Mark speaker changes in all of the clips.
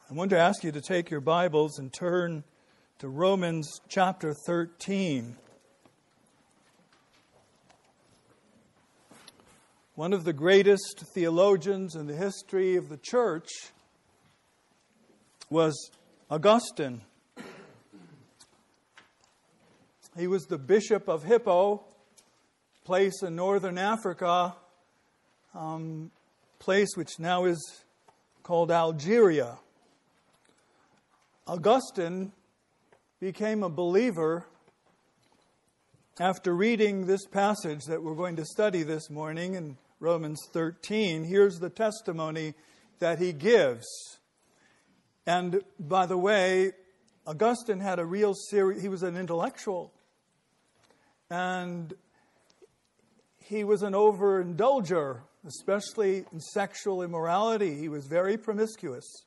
Speaker 1: I want to ask you to take your Bibles and turn to Romans chapter 13. One of the greatest theologians in the history of the church was Augustine. He was the bishop of Hippo, place in northern Africa, place which now is called Algeria. Augustine became a believer after reading this passage that we're going to study this morning in Romans 13. Here's the testimony that he gives. And by the way, Augustine had a real serious, he was an intellectual. And he was an overindulger, especially in sexual immorality. He was very promiscuous.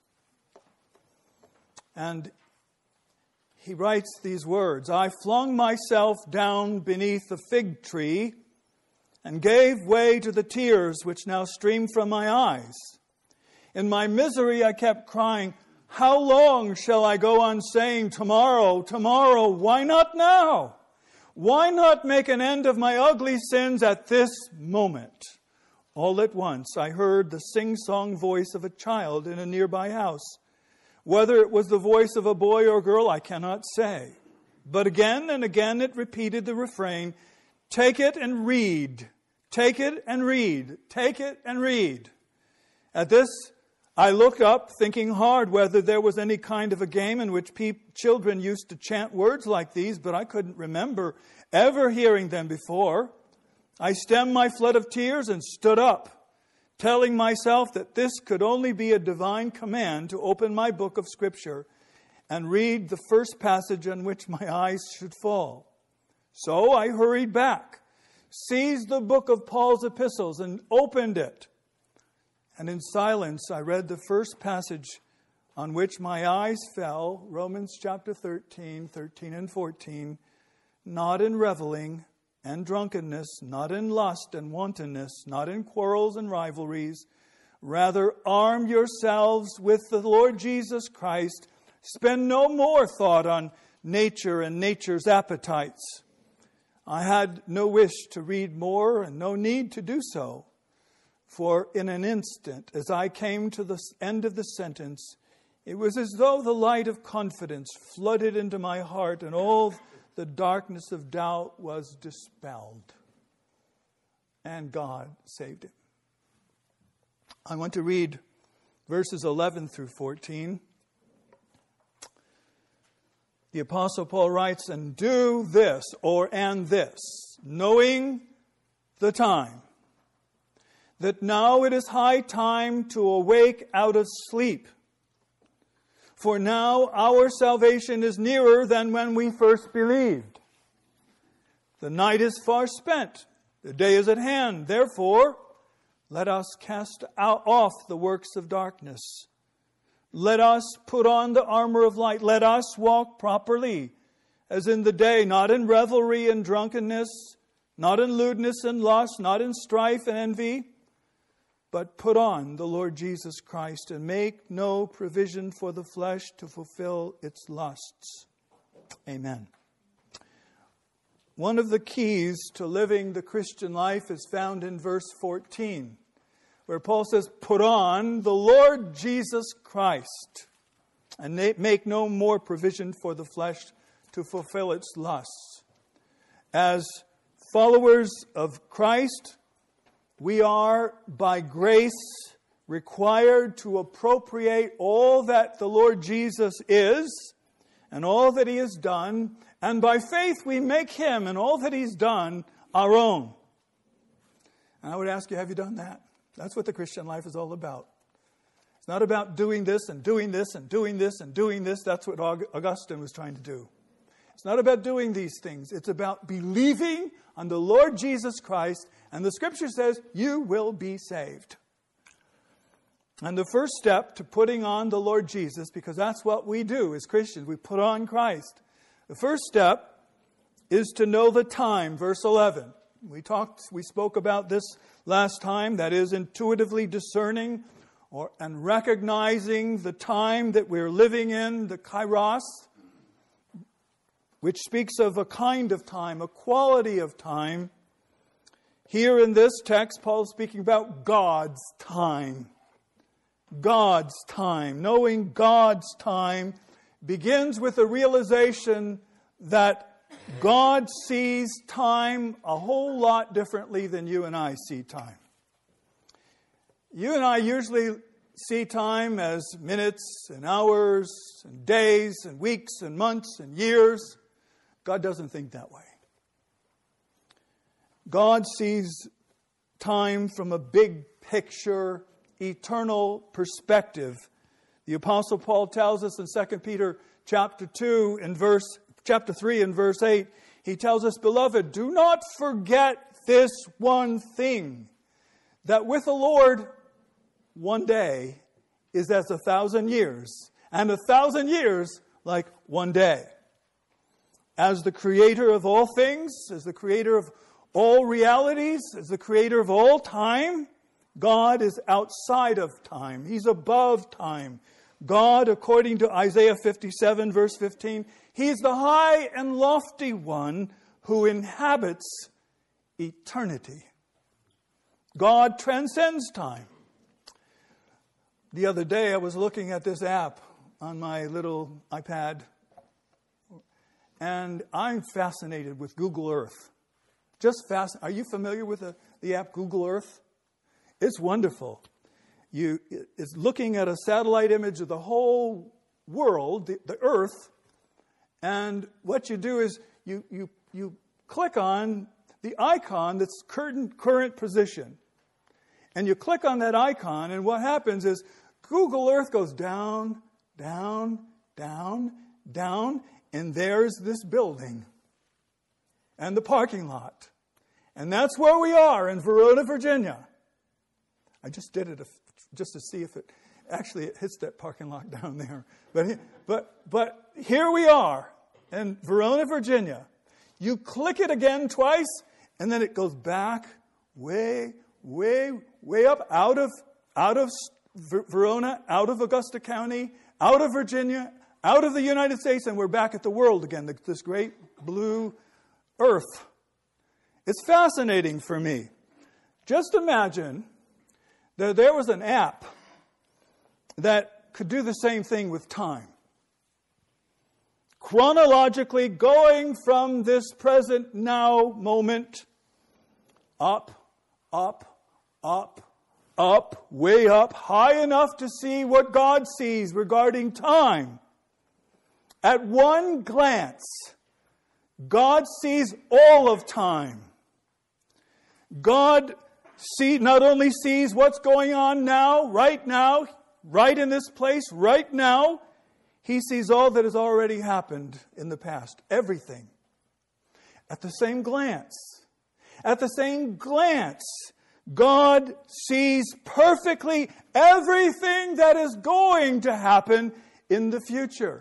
Speaker 1: And he writes these words, "I flung myself down beneath the fig tree and gave way to the tears which now stream from my eyes. In my misery I kept crying, 'How long shall I go on saying, tomorrow, tomorrow? Why not now? Why not make an end of my ugly sins at this moment?' All at once I heard the sing-song voice of a child in a nearby house. Whether it was the voice of a boy or girl, I cannot say. But again and again it repeated the refrain, 'Take it and read. Take it and read. Take it and read.' At this, I looked up, thinking hard whether there was any kind of a game in which children used to chant words like these, but I couldn't remember ever hearing them before. I stemmed my flood of tears and stood up, telling myself that this could only be a divine command to open my book of Scripture and read the first passage on which my eyes should fall. So I hurried back, seized the book of Paul's epistles and opened it. And in silence I read the first passage on which my eyes fell, Romans chapter 13 and 14, 'Not in reveling and drunkenness, not in lust and wantonness, not in quarrels and rivalries. Rather, arm yourselves with the Lord Jesus Christ. Spend no more thought on nature and nature's appetites.' I had no wish to read more and no need to do so. For in an instant, as I came to the end of the sentence, it was as though the light of confidence flooded into my heart and all the darkness of doubt was dispelled. And God saved him." I want to read verses 11 through 14. The Apostle Paul writes, "And do this, and this, knowing the time, that now it is high time to awake out of sleep. For now our salvation is nearer than when we first believed. The night is far spent, the day is at hand. Therefore, let us cast off the works of darkness. Let us put on the armor of light. Let us walk properly, as in the day, not in revelry and drunkenness, not in lewdness and lust, not in strife and envy, but put on the Lord Jesus Christ and make no provision for the flesh to fulfill its lusts." Amen. One of the keys to living the Christian life is found in verse 14, where Paul says, "Put on the Lord Jesus Christ and make no more provision for the flesh to fulfill its lusts." As followers of Christ, we are, by grace, required to appropriate all that the Lord Jesus is and all that He has done, and by faith we make Him and all that He's done our own. And I would ask you, have you done that? That's what the Christian life is all about. It's not about doing this and doing this and doing this and doing this. That's what Augustine was trying to do. It's not about doing these things. It's about believing on the Lord Jesus Christ. And the Scripture says, you will be saved. And the first step to putting on the Lord Jesus, because that's what we do as Christians, we put on Christ. The first step is to know the time, verse 11. We spoke about this last time, that is intuitively discerning and recognizing the time that we're living in, the kairos, which speaks of a kind of time, a quality of time. Here in this text, Paul is speaking about God's time. God's time. Knowing God's time begins with a realization that God sees time a whole lot differently than you and I see time. You and I usually see time as minutes and hours and days and weeks and months and years. God doesn't think that way. God sees time from a big picture, eternal perspective. The Apostle Paul tells us in 2 Peter chapter 3 and verse 8, he tells us, "Beloved, do not forget this one thing, that with the Lord, one day is as 1,000 years, and 1,000 years like one day." As the creator of all things, as the creator of all realities, as the creator of all time, God is outside of time. He's above time. God, according to Isaiah 57, verse 15, He's the high and lofty one who inhabits eternity. God transcends time. The other day I was looking at this app on my little iPad, and I'm fascinated with Google Earth. Are you familiar with the app Google Earth? It's wonderful. It's looking at a satellite image of the whole world, the Earth, and what you do is you click on the icon that's current position. And you click on that icon, and what happens is Google Earth goes down, down, down, down, and there's this building and the parking lot. And that's where we are in Verona, Virginia. I just did it just to see if it hits that parking lot down there. But here we are in Verona, Virginia. You click it again twice, and then it goes back way, way, way up out of Verona, out of Augusta County, out of Virginia, out of the United States, and we're back at the world again, this great blue earth. It's fascinating for me. Just imagine that there was an app that could do the same thing with time. Chronologically going from this present now moment up, up, up, up, way up, high enough to see what God sees regarding time. At one glance, God sees all of time. God not only sees what's going on now, right in this place, right now, He sees all that has already happened in the past, everything. At the same glance. At the same glance, God sees perfectly everything that is going to happen in the future.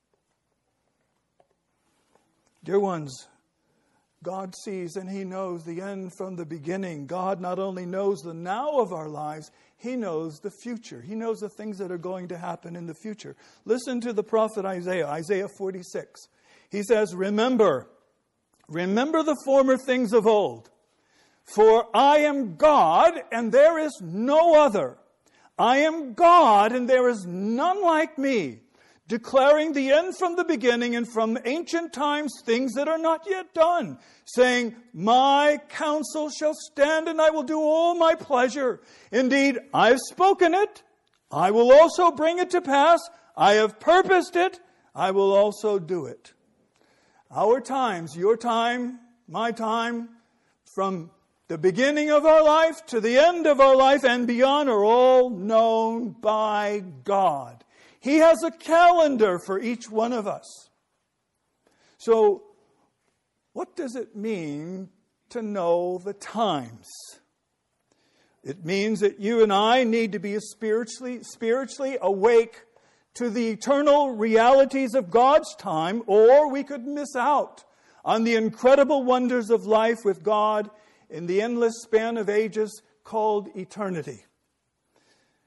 Speaker 1: Dear ones, God sees and He knows the end from the beginning. God not only knows the now of our lives, He knows the future. He knows the things that are going to happen in the future. Listen to the prophet Isaiah, Isaiah 46. He says, Remember the former things of old. For I am God, and there is no other. I am God, and there is none like me, declaring the end from the beginning and from ancient times things that are not yet done, saying, My counsel shall stand, and I will do all my pleasure. Indeed, I have spoken it. I will also bring it to pass. I have purposed it. I will also do it. Our times, your time, my time, from the beginning of our life to the end of our life and beyond are all known by God. He has a calendar for each one of us. So, what does it mean to know the times? It means that you and I need to be spiritually awake to the eternal realities of God's time, or we could miss out on the incredible wonders of life with God in the endless span of ages called eternity.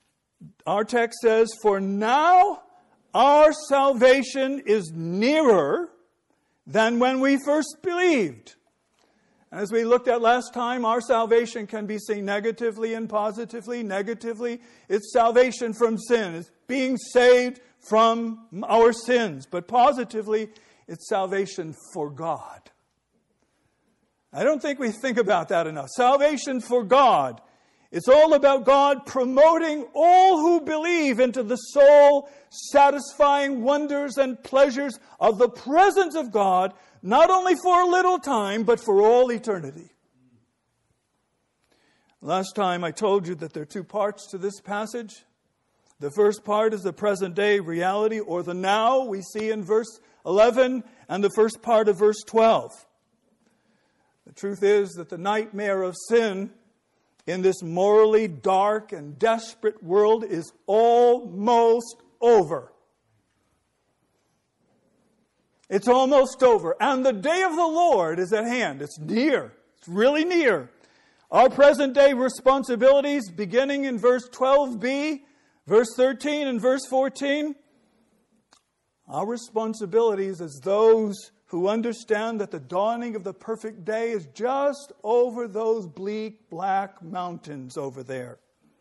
Speaker 1: Our text says, "For now our salvation is nearer than when we first believed." As we looked at last time, our salvation can be seen negatively and positively. Negatively, it's salvation from sin. It's being saved from our sins. But positively, it's salvation for God. I don't think we think about that enough. Salvation for God. It's all about God promoting all who believe into the soul-satisfying wonders and pleasures of the presence of God, not only for a little time, but for all eternity. Last time I told you that there are two parts to this passage. The first part is the present-day reality, or the now, we see in verse 11, and the first part of verse 12. The truth is that the nightmare of sin in this morally dark and desperate world is almost over. It's almost over. And the day of the Lord is at hand. It's near. It's really near. Our present day responsibilities, beginning in verse 12b, verse 13 and verse 14, our responsibilities as those who understand that the dawning of the perfect day is just over those bleak black mountains over there.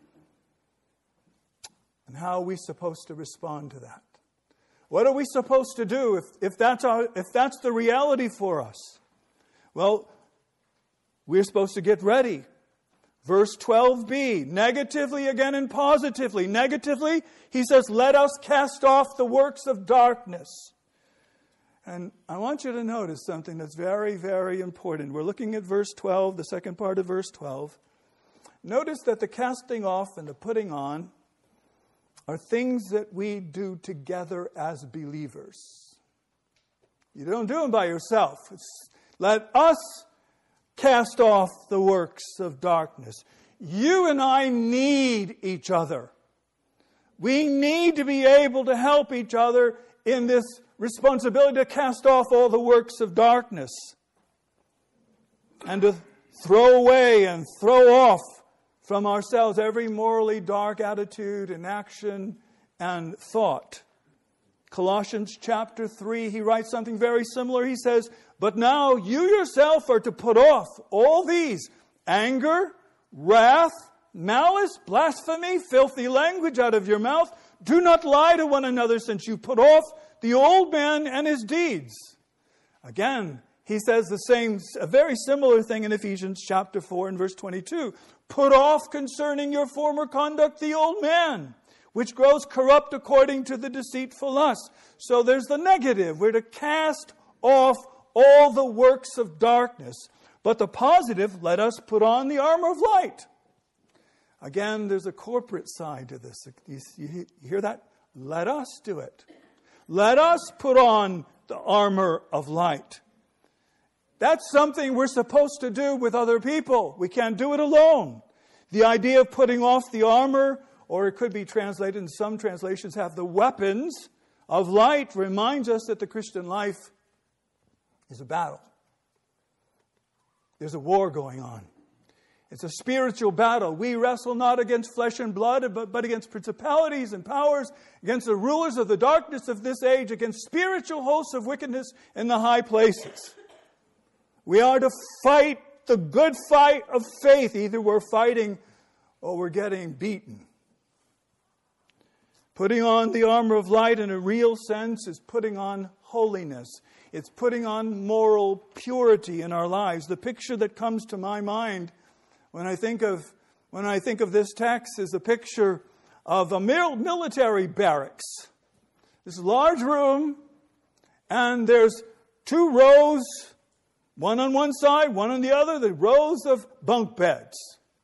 Speaker 1: And how are we supposed to respond to that? What are we supposed to do if that's the reality for us? Well, we're supposed to get ready. Verse 12b, negatively again and positively. Negatively, he says, "Let us cast off the works of darkness." And I want you to notice something that's very, very important. We're looking at verse 12, the second part of verse 12. Notice that the casting off and the putting on are things that we do together as believers. You don't do them by yourself. Let us cast off the works of darkness. You and I need each other. We need to be able to help each other in this responsibility to cast off all the works of darkness and to throw away and throw off from ourselves every morally dark attitude and action and thought. Colossians chapter 3, he writes something very similar. He says, "But now you yourself are to put off all these: anger, wrath, malice, blasphemy, filthy language out of your mouth. Do not lie to one another, since you put off the old man and his deeds." Again, he says a very similar thing in Ephesians chapter 4 and verse 22. "Put off concerning your former conduct the old man, which grows corrupt according to the deceitful lust." So there's the negative. We're to cast off all the works of darkness. But the positive, let us put on the armor of light. Again, there's a corporate side to this. You hear that? Let us do it. Let us put on the armor of light. That's something we're supposed to do with other people. We can't do it alone. The idea of putting off the armor, or it could be translated, in some translations have the weapons of light, reminds us that the Christian life is a battle. There's a war going on. It's a spiritual battle. We wrestle not against flesh and blood, but against principalities and powers, against the rulers of the darkness of this age, against spiritual hosts of wickedness in the high places. We are to fight the good fight of faith. Either we're fighting or we're getting beaten. Putting on the armor of light in a real sense is putting on holiness. It's putting on moral purity in our lives. The picture that comes to my mind when I think of this text is a picture of a military barracks. This large room, and there's two rows, one on one side, one on the other, the rows of bunk beds.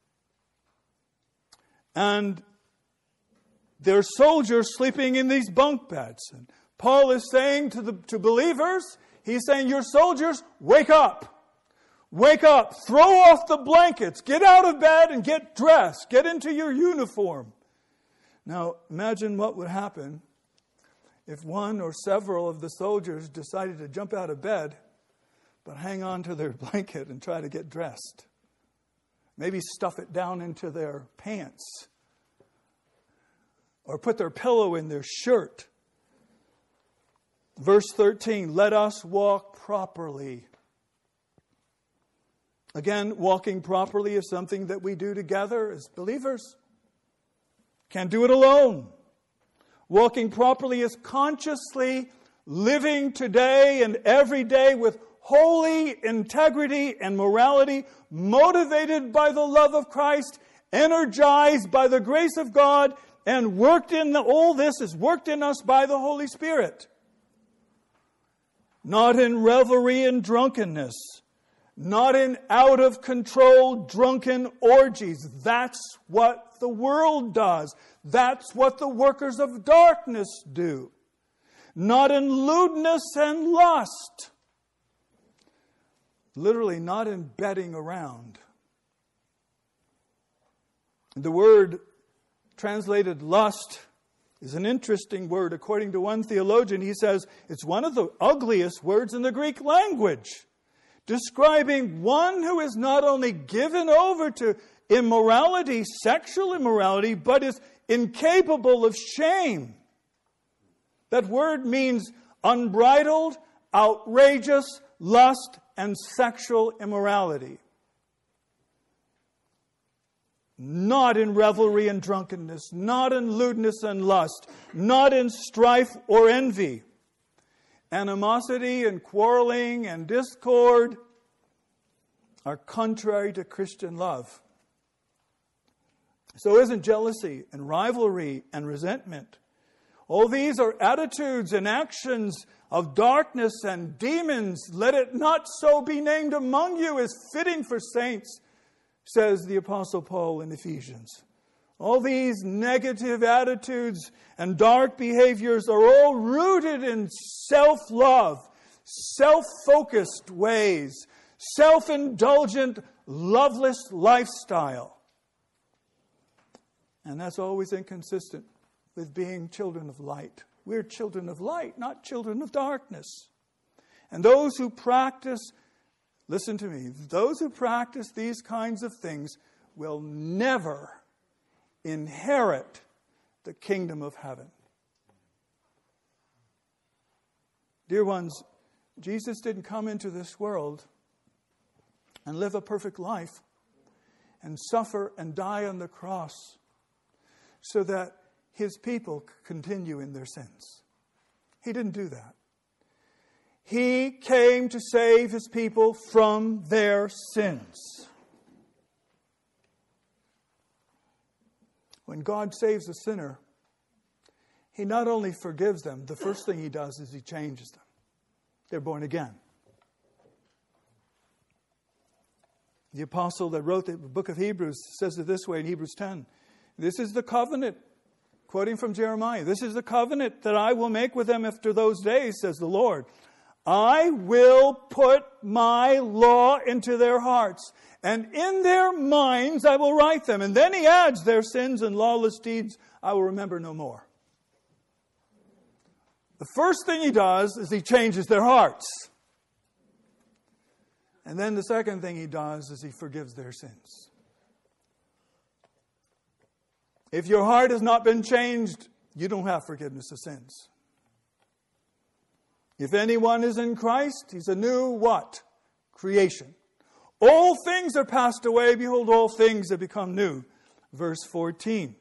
Speaker 1: And there are soldiers sleeping in these bunk beds. And Paul is saying to believers, he's saying, "Your soldiers, wake up. Wake up, throw off the blankets, get out of bed and get dressed, get into your uniform." Now, imagine what would happen if one or several of the soldiers decided to jump out of bed, but hang on to their blanket and try to get dressed. Maybe stuff it down into their pants. or put their pillow in their shirt. Verse 13, let us walk properly. Again, walking properly is something that we do together as believers. Can't do it alone. Walking properly is consciously living today and every day with holy integrity and morality, motivated by the love of Christ, energized by the grace of God, and all this is worked in us by the Holy Spirit. Not in revelry and drunkenness, not in out-of-control drunken orgies. That's what the world does. That's what the workers of darkness do. Not in lewdness and lust. Literally, not in betting around. The word translated lust is an interesting word. According to one theologian, he says it's one of the ugliest words in the Greek language, describing one who is not only given over to immorality, sexual immorality, but is incapable of shame. That word means unbridled, outrageous lust and sexual immorality. Not in revelry and drunkenness, not in lewdness and lust, not in strife or envy. Animosity and quarreling and discord are contrary to Christian love. So isn't jealousy and rivalry and resentment. All these are attitudes and actions of darkness and demons. Let it not so be named among you as fitting for saints, says the Apostle Paul in Ephesians. All these negative attitudes and dark behaviors are all rooted in self-love, self-focused ways, self-indulgent, loveless lifestyle. And that's always inconsistent with being children of light. We're children of light, not children of darkness. And those who practice, listen to me, those who practice these kinds of things will never inherit the kingdom of heaven. Dear ones, Jesus didn't come into this world and live a perfect life and suffer and die on the cross so that His people continue in their sins. He didn't do that. He came to save His people from their sins. When God saves a sinner, He not only forgives them, the first thing He does is He changes them. They're born again. The apostle that wrote the book of Hebrews says it this way in Hebrews 10. This is the covenant, quoting from Jeremiah, this is the covenant that I will make with them after those days, says the Lord. I will put my law into their hearts, and in their minds I will write them. And then he adds, their sins and lawless deeds I will remember no more. The first thing He does is He changes their hearts. And then the second thing He does is He forgives their sins. If your heart has not been changed, you don't have forgiveness of sins. If anyone is in Christ, he's a new what? Creation. All things are passed away. Behold, all things have become new. Verse 14.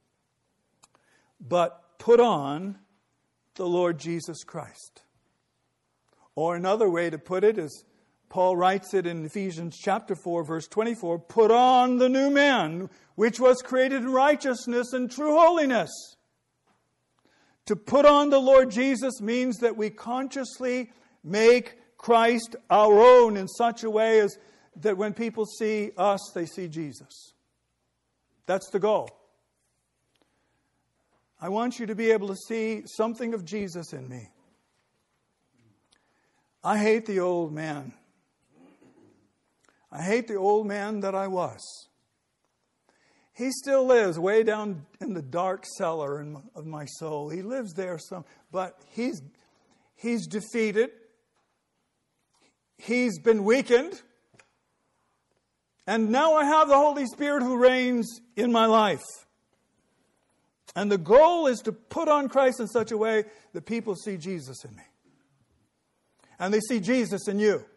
Speaker 1: But put on the Lord Jesus Christ. Or another way to put it is, Paul writes it in Ephesians chapter 4, verse 24, put on the new man, which was created in righteousness and true holiness. To put on the Lord Jesus means that we consciously make Christ our own in such a way as that when people see us, they see Jesus. That's the goal. I want you to be able to see something of Jesus in me. I hate the old man. I hate the old man that I was. He still lives way down in the dark cellar of my soul. He lives there but he's defeated. He's been weakened. And now I have the Holy Spirit who reigns in my life. And the goal is to put on Christ in such a way that people see Jesus in me. And they see Jesus in you.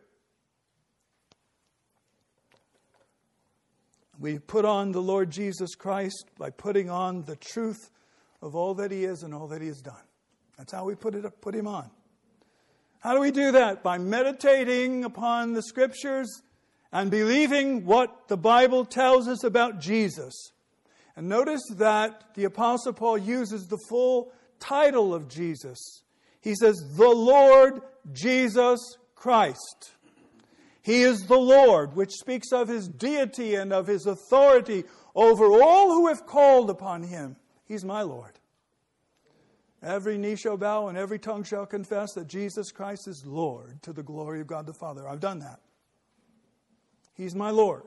Speaker 1: We put on the Lord Jesus Christ by putting on the truth of all that He is and all that He has done. That's how we put Him on. How do we do that? By meditating upon the Scriptures and believing what the Bible tells us about Jesus. And notice that the Apostle Paul uses the full title of Jesus. He says, the Lord Jesus Christ. He is the Lord, which speaks of His deity and of His authority over all who have called upon Him. He's my Lord. Every knee shall bow and every tongue shall confess that Jesus Christ is Lord, to the glory of God the Father. I've done that. He's my Lord.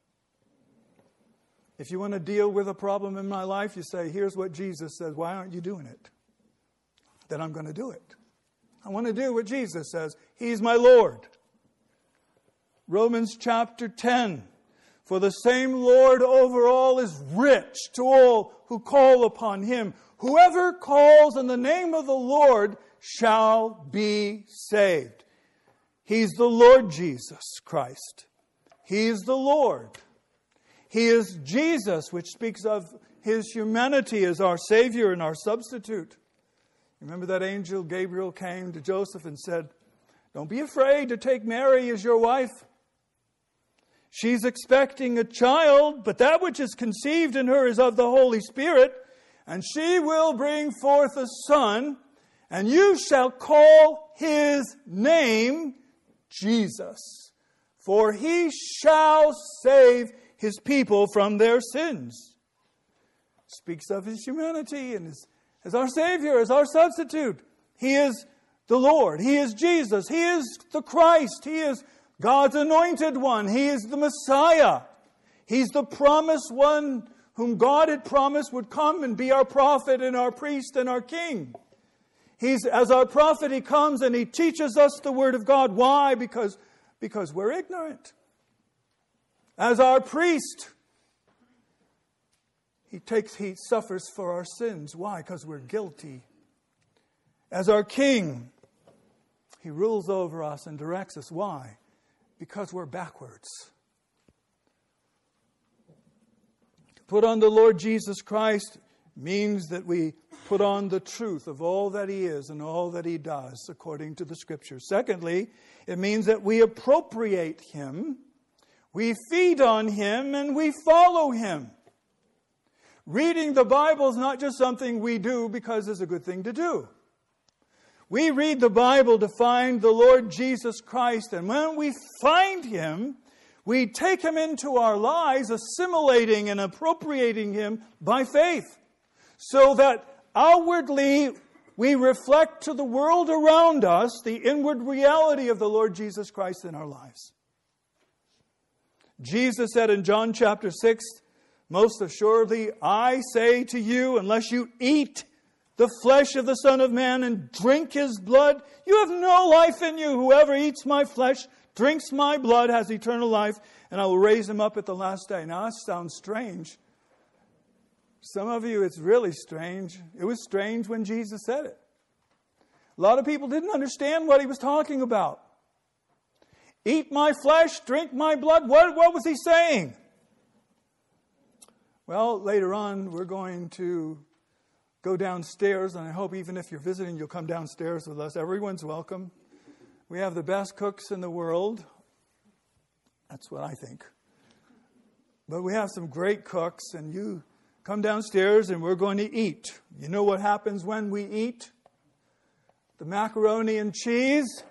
Speaker 1: If you want to deal with a problem in my life, you say, here's what Jesus says. Why aren't you doing it? Then I'm going to do it. I want to do what Jesus says. He's my Lord. Romans chapter 10. For the same Lord over all is rich to all who call upon Him. Whoever calls on the name of the Lord shall be saved. He's the Lord Jesus Christ. He is the Lord. He is Jesus, which speaks of His humanity as our Savior and our substitute. Remember that angel Gabriel came to Joseph and said, don't be afraid to take Mary as your wife. She's expecting a child, but that which is conceived in her is of the Holy Spirit, and she will bring forth a son, and you shall call His name Jesus, for He shall save His people from their sins. Speaks of His humanity and as our Savior, as our substitute. He is the Lord. He is Jesus. He is the Christ. He is God's anointed one. He is the Messiah. He's the promised one whom God had promised would come and be our prophet and our priest and our king. As our prophet, He comes and He teaches us the Word of God. Why? Because we're ignorant. As our priest, He suffers for our sins. Why? Because we're guilty. As our king, He rules over us and directs us. Why? Because we're backwards. To put on the Lord Jesus Christ means that we put on the truth of all that He is and all that He does according to the Scriptures. Secondly, it means that we appropriate Him, we feed on Him, and we follow Him. Reading the Bible is not just something we do because it's a good thing to do. We read the Bible to find the Lord Jesus Christ, and when we find Him, we take Him into our lives, assimilating and appropriating Him by faith, so that outwardly we reflect to the world around us the inward reality of the Lord Jesus Christ in our lives. Jesus said in John chapter 6, most assuredly, I say to you, unless you eat the flesh of the Son of Man and drink His blood, you have no life in you. Whoever eats my flesh, drinks my blood, has eternal life, and I will raise him up at the last day. Now that sounds strange. Some of you, it's really strange. It was strange when Jesus said it. A lot of people didn't understand what He was talking about. Eat my flesh, drink my blood. What was He saying? Well, later on, we're going to go downstairs, and I hope even if you're visiting, you'll come downstairs with us. Everyone's welcome. We have the best cooks in the world. That's what I think. But we have some great cooks, and you come downstairs, and we're going to eat. You know what happens when we eat? The macaroni and cheese,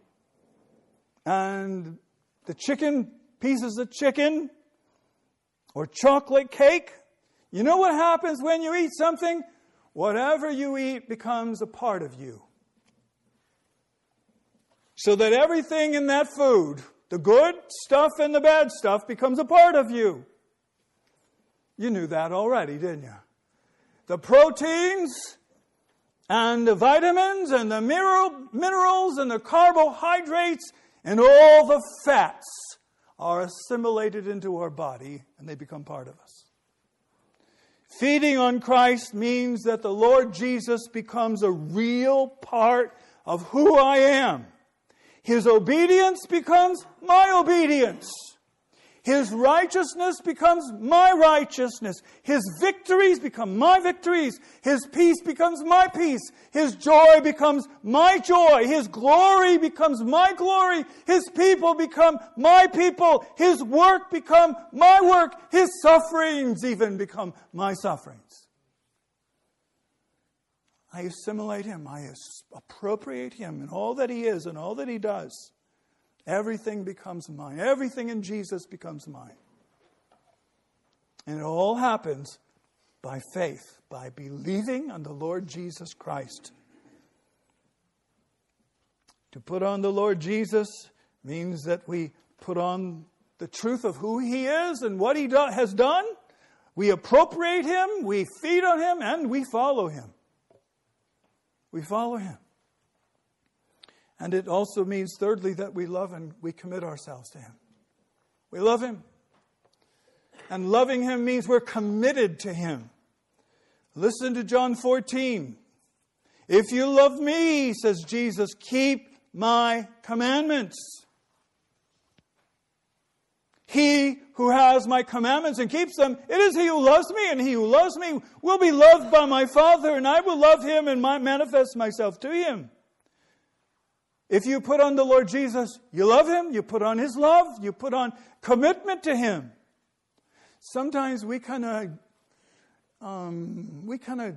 Speaker 1: and the pieces of chicken, or chocolate cake. You know what happens when you eat something? Whatever you eat becomes a part of you. So that everything in that food, the good stuff and the bad stuff, becomes a part of you. You knew that already, didn't you? The proteins and the vitamins and the minerals and the carbohydrates and all the fats are assimilated into our body and they become part of us. Feeding on Christ means that the Lord Jesus becomes a real part of who I am. His obedience becomes my obedience. His righteousness becomes my righteousness. His victories become my victories. His peace becomes my peace. His joy becomes my joy. His glory becomes my glory. His people become my people. His work become my work. His sufferings even become my sufferings. I assimilate Him. I appropriate Him in all that He is and all that He does. Everything becomes mine. Everything in Jesus becomes mine. And it all happens by faith, by believing on the Lord Jesus Christ. To put on the Lord Jesus means that we put on the truth of who He is and what He has done. We appropriate Him, we feed on Him, and we follow Him. We follow Him. And it also means, thirdly, that we love and we commit ourselves to Him. We love Him. And loving Him means we're committed to Him. Listen to John 14. If you love me, says Jesus, keep my commandments. He who has my commandments and keeps them, it is he who loves me, and he who loves me will be loved by my Father, and I will love him and manifest myself to him. If you put on the Lord Jesus, you love Him, you put on His love, you put on commitment to Him. Sometimes we kind of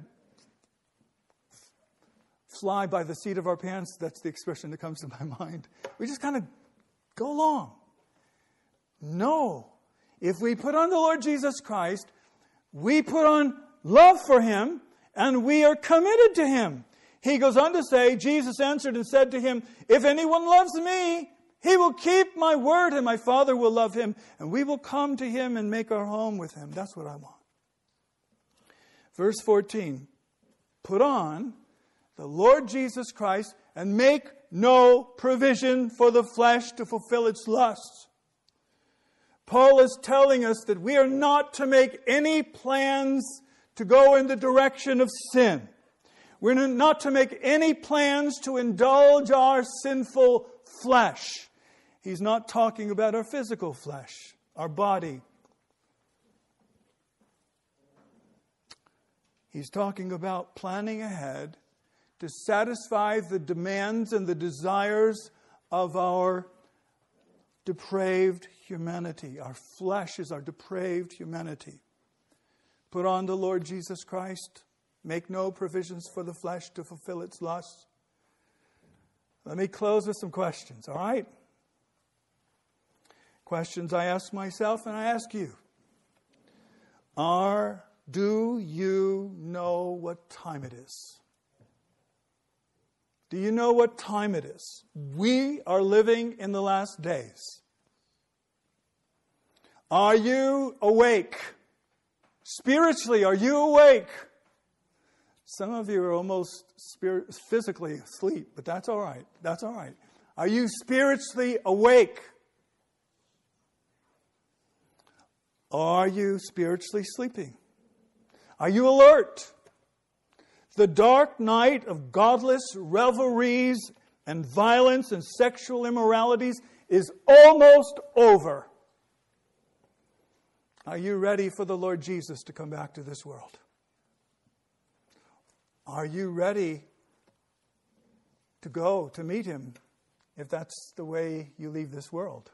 Speaker 1: fly by the seat of our pants. That's the expression that comes to my mind. We just kind of go along. No. If we put on the Lord Jesus Christ, we put on love for Him, and we are committed to Him. He goes on to say, Jesus answered and said to him, if anyone loves me, he will keep my word, and my Father will love him, and we will come to him and make our home with him. That's what I want. Verse 14, put on the Lord Jesus Christ and make no provision for the flesh to fulfill its lusts. Paul is telling us that we are not to make any plans to go in the direction of sin. We're not to make any plans to indulge our sinful flesh. He's not talking about our physical flesh, our body. He's talking about planning ahead to satisfy the demands and the desires of our depraved humanity. Our flesh is our depraved humanity. Put on the Lord Jesus Christ. Make no provisions for the flesh to fulfill its lusts. Let me close with some questions, all right? Questions I ask myself and I ask you. Do you know what time it is? Do you know what time it is? We are living in the last days. Are you awake? Spiritually, are you awake? Some of you are almost physically asleep, but that's all right. That's all right. Are you spiritually awake? Or are you spiritually sleeping? Are you alert? The dark night of godless revelries and violence and sexual immoralities is almost over. Are you ready for the Lord Jesus to come back to this world? Are you ready to go to meet Him if that's the way you leave this world?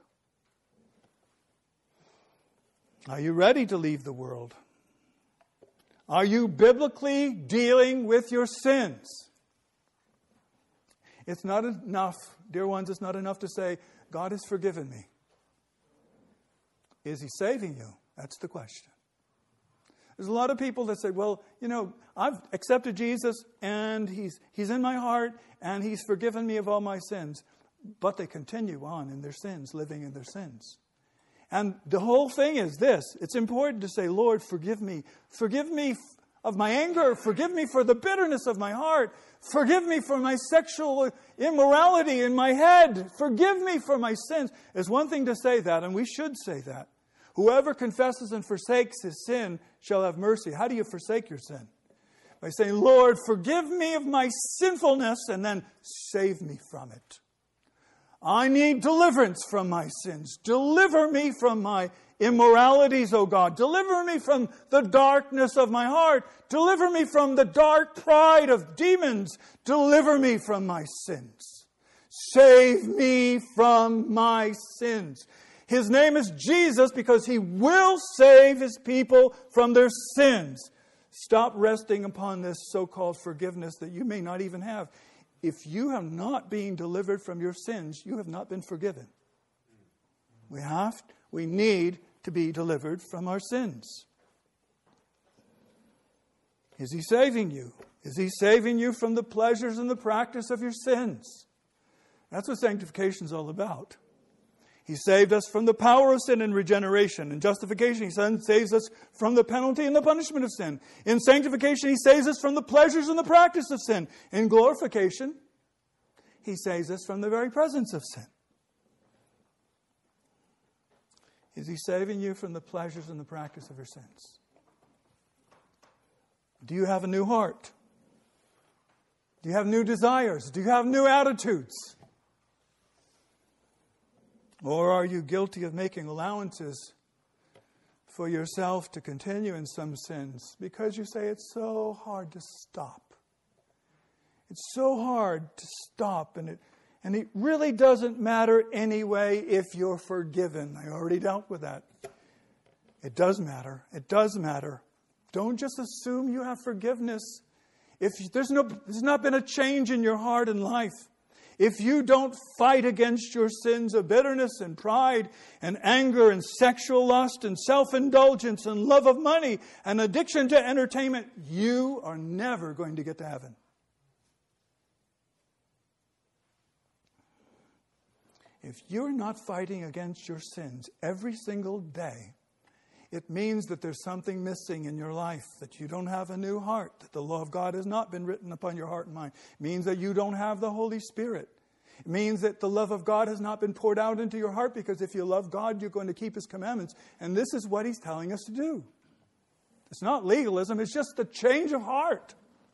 Speaker 1: Are you ready to leave the world? Are you biblically dealing with your sins? It's not enough, dear ones, it's not enough to say, God has forgiven me. Is He saving you? That's the question. There's a lot of people that say, well, I've accepted Jesus and He's in my heart and He's forgiven me of all my sins. But they continue on in their sins, living in their sins. And the whole thing is this. It's important to say, Lord, forgive me. Forgive me of my anger. Forgive me for the bitterness of my heart. Forgive me for my sexual immorality in my head. Forgive me for my sins. It's one thing to say that, and we should say that. Whoever confesses and forsakes his sin shall have mercy. How do you forsake your sin? By saying, Lord, forgive me of my sinfulness, and then save me from it. I need deliverance from my sins. Deliver me from my immoralities, O God. Deliver me from the darkness of my heart. Deliver me from the dark pride of demons. Deliver me from my sins. Save me from my sins. His name is Jesus because He will save His people from their sins. Stop resting upon this so-called forgiveness that you may not even have. If you have not been delivered from your sins, you have not been forgiven. We need to be delivered from our sins. Is He saving you? Is He saving you from the pleasures and the practice of your sins? That's what sanctification is all about. He saved us from the power of sin in regeneration. In justification, He saves us from the penalty and the punishment of sin. In sanctification, He saves us from the pleasures and the practice of sin. In glorification, He saves us from the very presence of sin. Is He saving you from the pleasures and the practice of your sins? Do you have a new heart? Do you have new desires? Do you have new attitudes? Or are you guilty of making allowances for yourself to continue in some sins because you say it's so hard to stop? It's so hard to stop, and it really doesn't matter anyway if you're forgiven. I already dealt with that. It does matter. It does matter. Don't just assume you have forgiveness if there's not been a change in your heart and life. If you don't fight against your sins of bitterness and pride and anger and sexual lust and self-indulgence and love of money and addiction to entertainment, you are never going to get to heaven. If you're not fighting against your sins every single day, it means that there's something missing in your life, that you don't have a new heart, that the law of God has not been written upon your heart and mind. It means that you don't have the Holy Spirit. It means that the love of God has not been poured out into your heart, because if you love God, you're going to keep His commandments. And this is what He's telling us to do. It's not legalism, it's just a change of heart.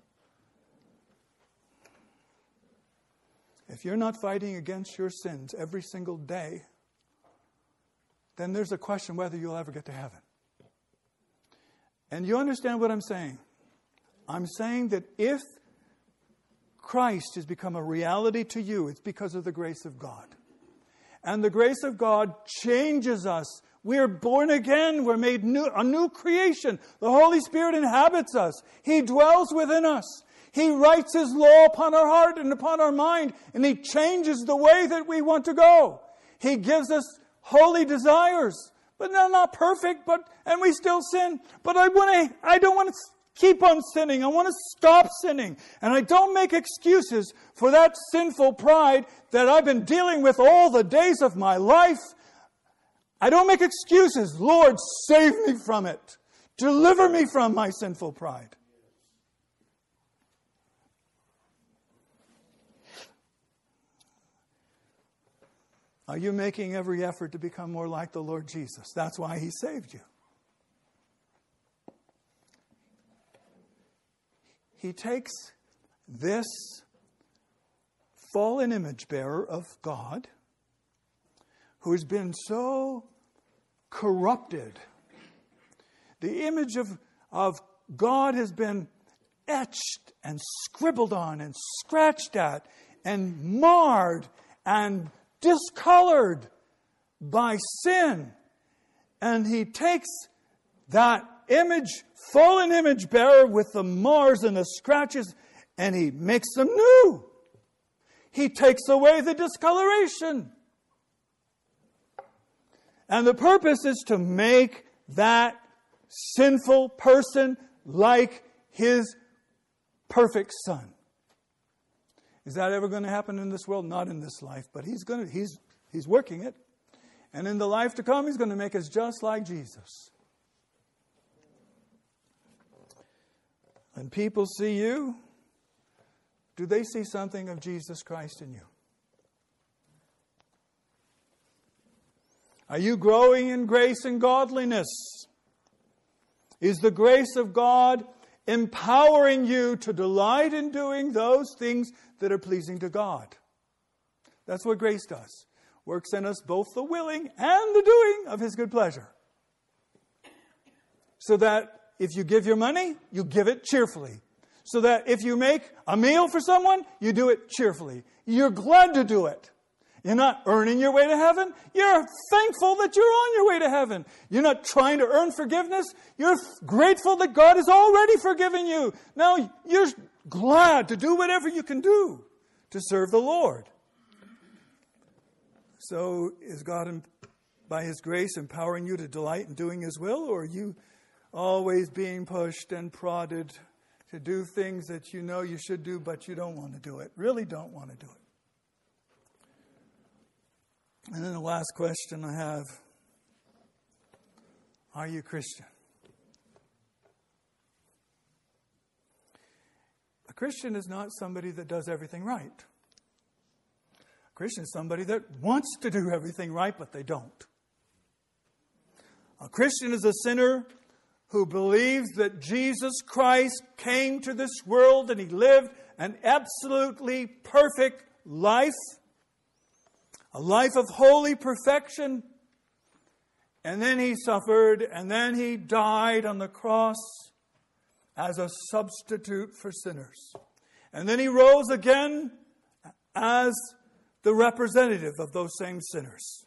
Speaker 1: If you're not fighting against your sins every single day, then there's a question whether you'll ever get to heaven. And you understand what I'm saying? I'm saying that if Christ has become a reality to you, it's because of the grace of God. And the grace of God changes us. We are born again. We're made new, a new creation. The Holy Spirit inhabits us. He dwells within us. He writes His law upon our heart and upon our mind, and He changes the way that we want to go. He gives us holy desires, but they're not perfect, and we still sin. But I don't want to keep on sinning. I want to stop sinning. And I don't make excuses for that sinful pride that I've been dealing with all the days of my life. I don't make excuses. Lord, save me from it. Deliver me from my sinful pride. Are you making every effort to become more like the Lord Jesus? That's why He saved you. He takes this fallen image bearer of God, who has been so corrupted. The image of God has been etched and scribbled on and scratched at and marred and discolored by sin. And He takes that fallen image bearer with the mars and the scratches, and He makes them new. He takes away the discoloration. And the purpose is to make that sinful person like His perfect Son. Is that ever going to happen in this world? Not in this life, but He's working it. And in the life to come, He's going to make us just like Jesus. When people see you, do they see something of Jesus Christ in you? Are you growing in grace and godliness? Is the grace of God empowering you to delight in doing those things that are pleasing to God? That's what grace does. Works in us both the willing and the doing of His good pleasure. So that if you give your money, you give it cheerfully. So that if you make a meal for someone, you do it cheerfully. You're glad to do it. You're not earning your way to heaven. You're thankful that you're on your way to heaven. You're not trying to earn forgiveness. You're grateful that God has already forgiven you. Now you're glad to do whatever you can do to serve the Lord. So is God, by His grace, empowering you to delight in doing His will? Or are you always being pushed and prodded to do things that you know you should do, but you don't want to do it? Really don't want to do it. And then the last question I have, are you Christian? A Christian is not somebody that does everything right. A Christian is somebody that wants to do everything right, but they don't. A Christian is a sinner who believes that Jesus Christ came to this world and He lived an absolutely perfect life, a life of holy perfection, and then He suffered, and then He died on the cross as a substitute for sinners. And then He rose again as the representative of those same sinners.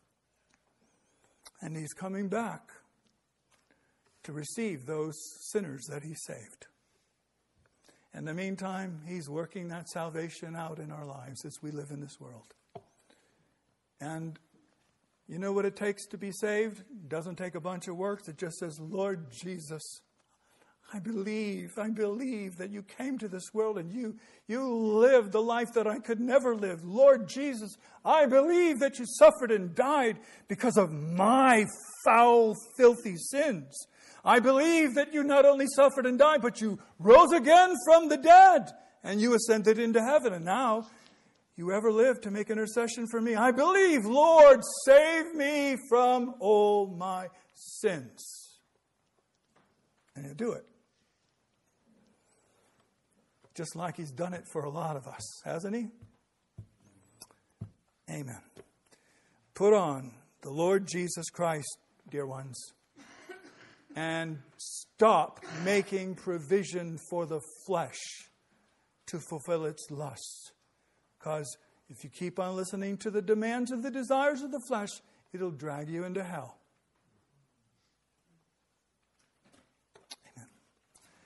Speaker 1: And He's coming back to receive those sinners that He saved. In the meantime, He's working that salvation out in our lives as we live in this world. And you know what it takes to be saved? It doesn't take a bunch of works. It just says, Lord Jesus, I believe that you came to this world and you lived the life that I could never live. Lord Jesus, I believe that you suffered and died because of my foul, filthy sins. I believe that you not only suffered and died, but you rose again from the dead and you ascended into heaven. And now you ever live to make intercession for me. I believe, Lord, save me from all my sins. And He'll do it. Just like He's done it for a lot of us, hasn't He? Amen. Put on the Lord Jesus Christ, dear ones, and stop making provision for the flesh to fulfill its lusts. Because if you keep on listening to the demands of the desires of the flesh, it'll drag you into hell.